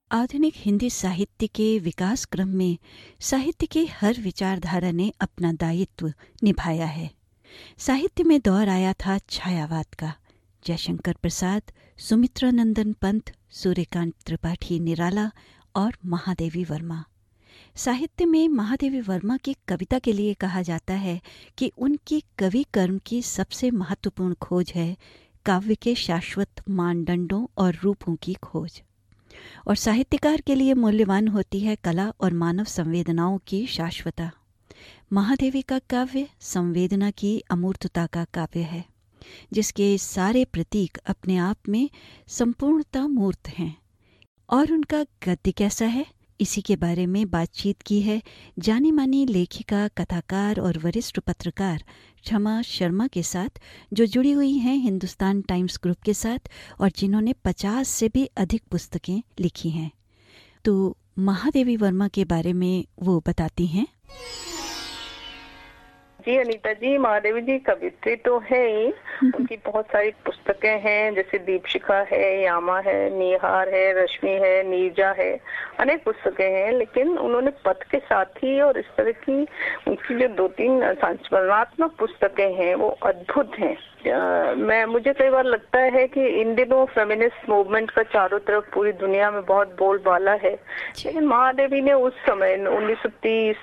आधुनिक हिंदी साहित्य के विकास क्रम में साहित्य की हर विचारधारा ने अपना दायित्व निभाया है। साहित्य में दौर आया था छायावाद का। जयशंकर प्रसाद, सुमित्रा नंदन पंत, सूर्यकांत त्रिपाठी निराला और महादेवी वर्मा। साहित्य में महादेवी वर्मा की कविता के लिए कहा जाता है कि उनकी कवि कर्म की सबसे महत्वपूर्ण खोज है काव्य के शाश्वत मानदंडों और रूपों की खोज। और साहित्यकार के लिए मूल्यवान होती है कला और मानव संवेदनाओं की शाश्वतता। महादेवी का काव्य संवेदना की अमूर्तता का काव्य है, जिसके सारे प्रतीक अपने आप में संपूर्णता मूर्त हैं। और उनका गद्य कैसा है, इसी के बारे में बातचीत की है जानी मानी लेखिका, कथाकार और वरिष्ठ पत्रकार क्षमा शर्मा के साथ, जो जुड़ी हुई हैं हिंदुस्तान टाइम्स ग्रुप के साथ और जिन्होंने 50 से भी अधिक पुस्तकें लिखी हैं। तो महादेवी वर्मा के बारे में वो बताती हैं। जी अनीता जी, महादेवी जी कवित्री तो है ही। उनकी बहुत सारी पुस्तकें हैं, जैसे दीपशिखा है, यामा है, निहार है, रश्मि है, नीरजा है, अनेक पुस्तकें हैं। लेकिन उन्होंने पथ के साथी और इस तरह की उनकी जो 2-3 संस्मरणात्मक पुस्तकें हैं वो अद्भुत हैं। मुझे कई बार लगता है कि इन दिनों फेमिनिस्ट मूवमेंट का चारों तरफ पूरी दुनिया में बहुत बोलबाला है, लेकिन महादेवी ने उस समय 1930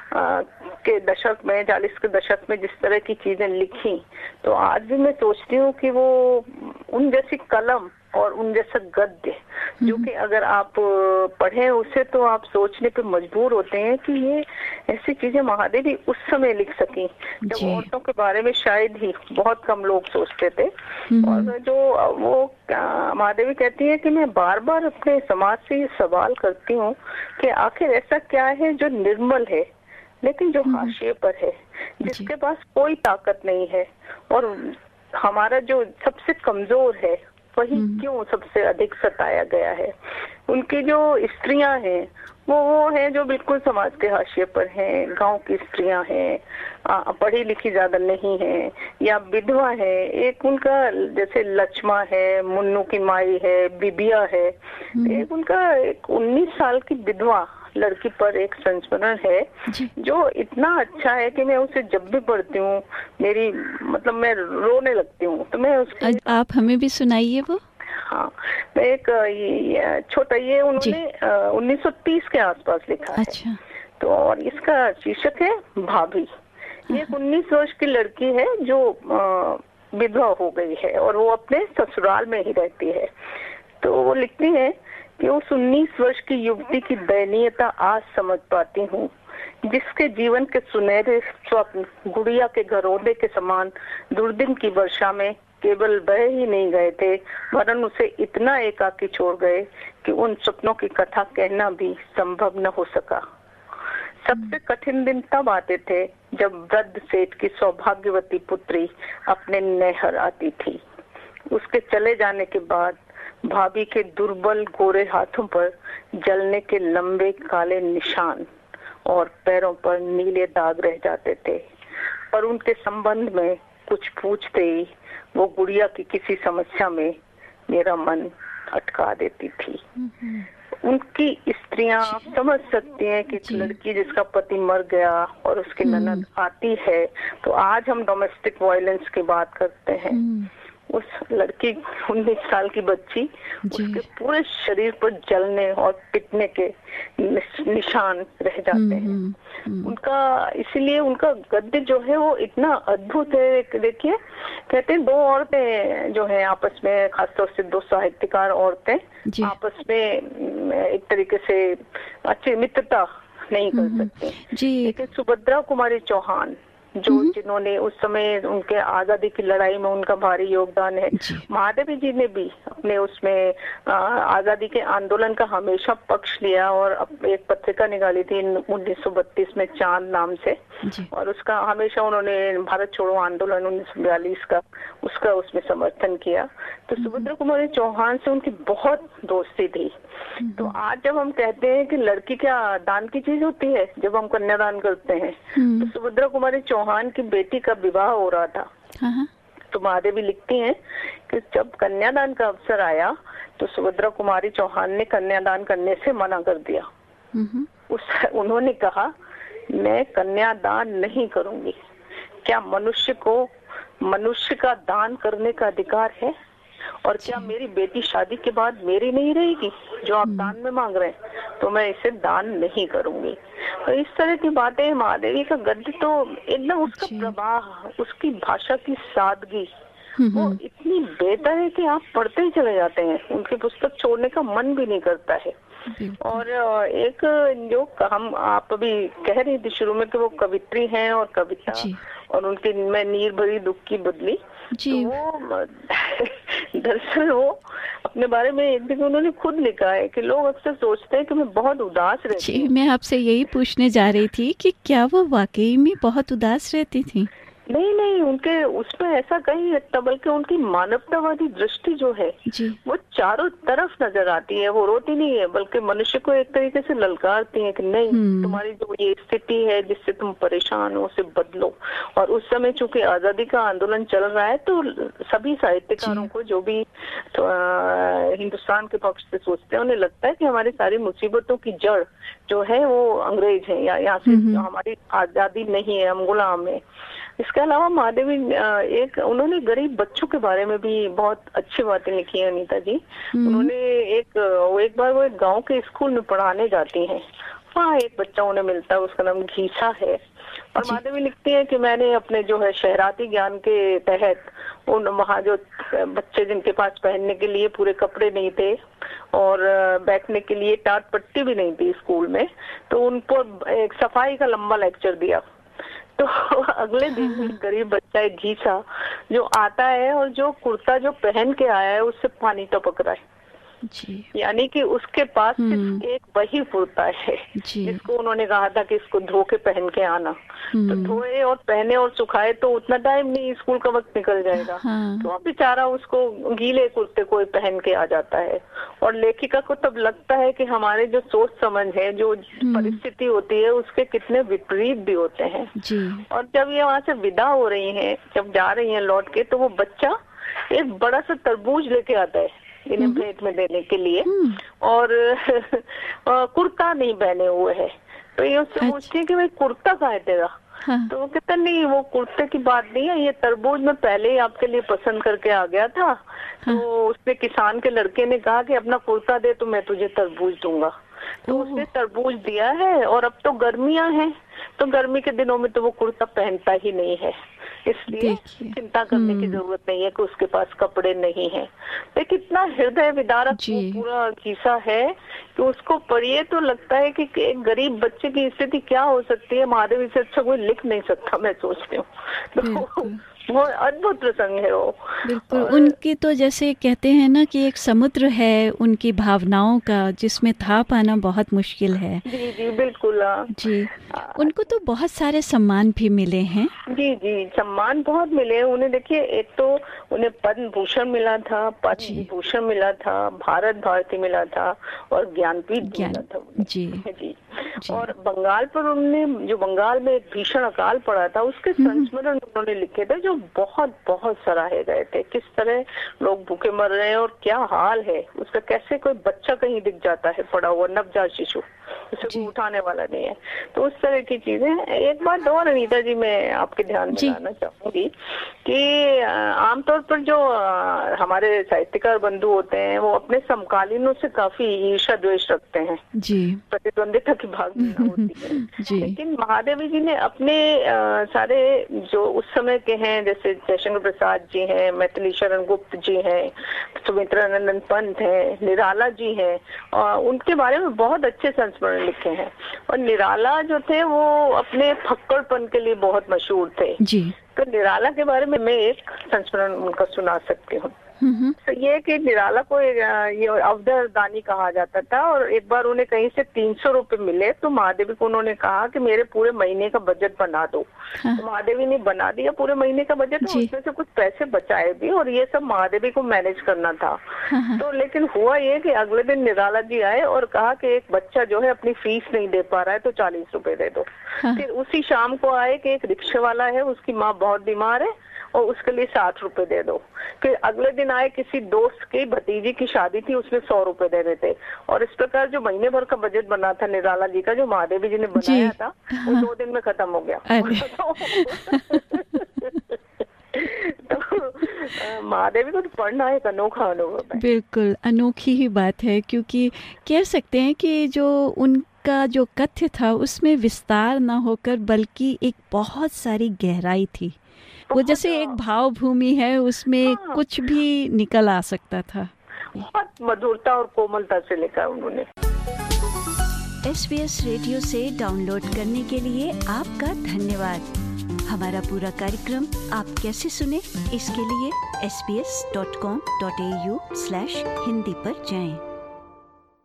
के दशक में, 40 के दशक में जिस तरह की चीजें लिखी, तो आज भी मैं सोचती हूँ कि वो उन जैसी कलम और उन जैसा गद्य, जो कि अगर आप पढ़ें उसे तो आप सोचने पे मजबूर होते हैं कि ये ऐसी चीजें महादेवी उस समय लिख सकी, जब औरतों के बारे में शायद ही बहुत कम लोग सोचते थे। और जो वो महादेवी कहती है कि मैं बार बार अपने समाज से ये सवाल करती हूँ कि आखिर ऐसा क्या है जो निर्मल है लेकिन जो हाशिए पर है, जिसके पास कोई ताकत नहीं है, और हमारा जो सबसे कमजोर है वही क्यों सबसे अधिक सताया गया है। उनकी जो स्त्रियां हैं वो हैं जो बिल्कुल समाज के हाशिए पर हैं, गांव की स्त्रियां हैं, पढ़ी लिखी ज्यादा नहीं है या विधवा है। एक उनका जैसे लक्ष्मा है, मुन्नू की माई है, बिबिया है। एक उनका 19 साल की विधवा लड़की पर एक संस्मरण है जो इतना अच्छा है कि मैं उसे जब भी पढ़ती हूँ मैं रोने लगती हूँ। तो मैं उसकी आप हमें भी सुनाइए वो। हाँ, मैं एक छोटा ये उन्होंने 1930 के आसपास लिखा है। तो और इसका शीर्षक है भाभी। ये एक 19 वर्ष की लड़की है जो विधवा हो गई है और वो अपने ससुराल में ही रहती है। तो वो लिखती है कि उस 19 वर्ष की युवती की दयनीयता आज समझ पाती हूँ, जिसके जीवन के सुनहरे स्वप्न गुड़िया के घरौंदे के समान दुर्दिन की वर्षा में केवल बह ही नहीं गए थे, वरन उसे इतना एकाकी छोड़ गए कि उन सपनों की कथा कहना भी संभव न हो सका। सबसे कठिन दिन तब आते थे जब वृद्ध सेठ की सौभाग्यवती पुत्री अपने नैहर आती थी। उसके चले जाने के बाद भाभी के दुर्बल गोरे हाथों पर जलने के लंबे काले निशान और पैरों पर नीले दाग रह जाते थे। पर उनके संबंध में कुछ पूछते ही वो गुड़िया की किसी समस्या में मेरा मन अटका देती थी। उनकी स्त्रियां समझ सकती हैं कि एक लड़की जिसका पति मर गया और उसकी ननद आती है, तो आज हम डोमेस्टिक वायलेंस की बात करते हैं। उस लड़की 19 साल की बच्ची, उसके पूरे शरीर पर जलने और पिटने के निशान रह जाते हैं। उनका इसीलिए उनका गद्य जो है वो इतना अद्भुत है। देखिए, कहते हैं 2 औरतें जो है आपस में, खासतौर से 2 साहित्यकार औरतें आपस में एक तरीके से अच्छी मित्रता नहीं कर सकती। लेकिन सुभद्रा कुमारी चौहान जिन्होंने उस समय उनके आजादी की लड़ाई में उनका भारी योगदान है। महादेवी जी ने भी अपने उसमें आजादी के आंदोलन का हमेशा पक्ष लिया और एक पत्रिका निकाली थी 1932 में चांद नाम से, और उसका हमेशा उन्होंने भारत छोड़ो आंदोलन 1942 का उसका उसमें समर्थन किया। तो सुभद्रा कुमारी चौहान से उनकी बहुत दोस्ती थी। तो आज जब हम कहते हैं कि लड़की क्या दान की चीज होती है, जब हम कन्यादान करते हैं, तो सुभद्रा कुमारी चौहान की बेटी का विवाह हो रहा था। तो महादेवी लिखती हैं कि जब कन्यादान का अवसर आया तो सुभद्रा कुमारी चौहान ने कन्यादान करने से मना कर दिया। उन्होंने कहा मैं कन्यादान नहीं करूंगी। क्या मनुष्य का दान करने का अधिकार है? और क्या मेरी बेटी शादी के बाद मेरी नहीं रहेगी जो आप दान में मांग रहे हैं? तो मैं इसे दान नहीं करूंगी। तो इस तरह की बातें, महादेवी का गद्य तो एकदम, उसका प्रवाह, उसकी भाषा की सादगी वो इतनी बेहतर है कि आप पढ़ते ही चले जाते हैं, उनकी पुस्तक छोड़ने का मन भी नहीं करता है। और एक जो हम आप अभी कह रही थी शुरू में कि वो कवित्री हैं और कविता, और उनकी मैं नीर भरी दुख की बदली, तो वो दरअसल वो अपने बारे में एक दिन उन्होंने खुद लिखा है कि लोग अक्सर सोचते हैं कि मैं बहुत उदास रहती हूँ। मैं आपसे यही पूछने जा रही थी कि क्या वो वाकई में बहुत उदास रहती थी? नहीं, उनके उसमें ऐसा कहीं लगता, बल्कि उनकी मानवतावादी दृष्टि जो है वो चारों तरफ नजर आती है। वो रोती नहीं है, बल्कि मनुष्य को एक तरीके से ललकारती है कि नहीं, तुम्हारी जो ये स्थिति है जिससे तुम परेशान हो उसे बदलो। और उस समय चूंकि आजादी का आंदोलन चल रहा है, तो सभी साहित्यकारों को जो भी तो, हिंदुस्तान के पक्ष से सोचते हैं, उन्हें लगता है कि हमारी सारी मुसीबतों की जड़ जो है वो अंग्रेज है, या यहाँ से हमारी आजादी नहीं है, हम गुलाम है। इसके अलावा महादेवी उन्होंने गरीब बच्चों के बारे में भी बहुत अच्छी बातें लिखी है अनीता जी। उन्होंने एक बार वो एक गांव के स्कूल में पढ़ाने जाती हैं। वहाँ एक बच्चा उन्हें मिलता है, उसका नाम घीसा है। और महादेवी लिखती है कि मैंने अपने जो है शहराती ज्ञान के तहत उन वहाँ जो बच्चे जिनके पास पहनने के लिए पूरे कपड़े नहीं थे और बैठने के लिए टाट पट्टी भी नहीं थी स्कूल में, तो उनको एक सफाई का लंबा लेक्चर दिया। तो अगले दिन गरीब बच्चा एक घीसा जो आता है और जो कुर्ता जो पहन के आया है उससे पानी टपक रहा है। यानी कि उसके पास सिर्फ एक वही कुर्ता है जिसको उन्होंने कहा था कि इसको धो के पहन के आना। तो धोए और पहने और सुखाए तो उतना टाइम नहीं, स्कूल का वक्त निकल जाएगा। तो अब बेचारा उसको गीले कुर्ते को पहन के आ जाता है। और लेखिका को तब लगता है कि हमारे जो सोच समझ है, जो परिस्थिति होती है, उसके कितने विपरीत भी होते हैं। और जब ये वहां से विदा हो रही हैं, जब जा रही हैं लौट के, तो वो बच्चा एक बड़ा सा तरबूज लेके आता है इन्हें प्लेट में देने के लिए, और कुर्ता नहीं पहने हुए है। तो ये उससे पूछती है कि भाई कुर्ता कहाँ है तेरा? तो वो कहता नहीं, वो कुर्ते की बात नहीं है, ये तरबूज मैं पहले ही आपके लिए पसंद करके आ गया था। तो उसने किसान के लड़के ने कहा कि अपना कुर्ता दे तो मैं तुझे तरबूज दूंगा। तो उसने तरबूज दिया है। और अब तो गर्मियां हैं, तो गर्मी के दिनों में तो वो कुर्ता पहनता ही नहीं है, इसलिए चिंता करने की जरूरत नहीं है कि उसके पास कपड़े नहीं हैं। तो कितना हृदय विदारक पूरा किस्सा है कि उसको पढ़िए तो लगता है कि एक गरीब बच्चे की स्थिति क्या हो सकती है, महादेवी से अच्छा कोई लिख नहीं सकता, मैं सोचती हूँ। तो बहुत अद्भुत प्रसंग है वो। बिल्कुल, उनकी तो जैसे कहते हैं ना कि एक समुद्र है उनकी भावनाओं का, जिसमें था पाना बहुत मुश्किल है। जी बिल्कुल। जी, उनको तो बहुत सारे सम्मान भी मिले हैं। जी, सम्मान बहुत मिले उन्हें। देखिए, एक तो उन्हें पद्म भूषण मिला था, पद्म विभूषण मिला था, भारत भारती मिला था और ज्ञानपीठ मिला था। जी। और बंगाल पर उन्होंने, जो बंगाल में एक भीषण अकाल पड़ा था, उसके संस्मरण उन्होंने लिखे थे जो बहुत बहुत सराहे गए थे। किस तरह लोग भूखे मर रहे हैं और क्या हाल है उसका, कैसे कोई बच्चा कहीं दिख जाता है पड़ा हुआ, नवजात शिशु, उसे कोई उठाने वाला नहीं है। तो उस तरह की चीजें। एक बात और अनीता जी मैं आपके ध्यान में लाना चाहूंगी कि आमतौर पर जो हमारे साहित्यकार बंधु होते हैं वो अपने समकालीनों से काफी ईर्ष्या द्वेष रखते हैं, प्रतिद्वंदिता की भावना होती है। लेकिन महादेवी जी ने अपने सारे जो उस समय के हैं, जैसे जयशंकर प्रसाद जी हैं, मैथिली शरण गुप्त जी हैं, सुमित्रानंद पंत हैं, निराला जी हैं, उनके बारे में बहुत अच्छे संस्मरण लिखे हैं। और निराला जो थे वो अपने फक्कड़पन के लिए बहुत मशहूर थे। तो निराला के बारे में मैं एक संस्मरण उनका सुना सकती हूँ। तो ये कि निराला को ये अवधर दानी कहा जाता था, और एक बार उन्हें कहीं से 300 रुपए मिले, तो महादेवी को उन्होंने कहा कि मेरे पूरे महीने का बजट बना दो। तो महादेवी ने बना दिया पूरे महीने का बजट, और उसमें से कुछ पैसे बचाए भी, और ये सब महादेवी को मैनेज करना था। तो लेकिन हुआ ये कि अगले दिन निराला जी आए और कहा कि एक बच्चा जो है अपनी फीस नहीं दे पा रहा है, तो 40 रुपए दे दो। फिर उसी शाम को आए कि एक रिक्शे वाला है, उसकी माँ बहुत बीमार है और उसके लिए 60 रुपए दे दो। फिर अगले दिन आए, किसी दोस्त की भतीजी की शादी थी, उसने 100 रुपए दे रहे थे। और इस प्रकार जो महीने भर का बजट बना था निराला जी का, जो महादेवी जी ने बनाया था, वो 2 दिन में खत्म हो गया। तो महादेवी को तो पढ़ना एक अनोखा अनुभव है। बिल्कुल अनोखी ही बात है, क्योंकि कह सकते हैं कि जो उनका जो कथ्य था उसमें विस्तार ना होकर बल्कि एक बहुत सारी गहराई थी। वो जैसे एक भाव भूमि है, उसमें कुछ भी निकल आ सकता था। बहुत मधुरता और कोमलता से लिखा उन्होंने। SBS रेडियो से डाउनलोड करने के लिए आपका धन्यवाद। हमारा पूरा कार्यक्रम आप कैसे सुने, इसके लिए sbs.com.au/hindi पर जाएं।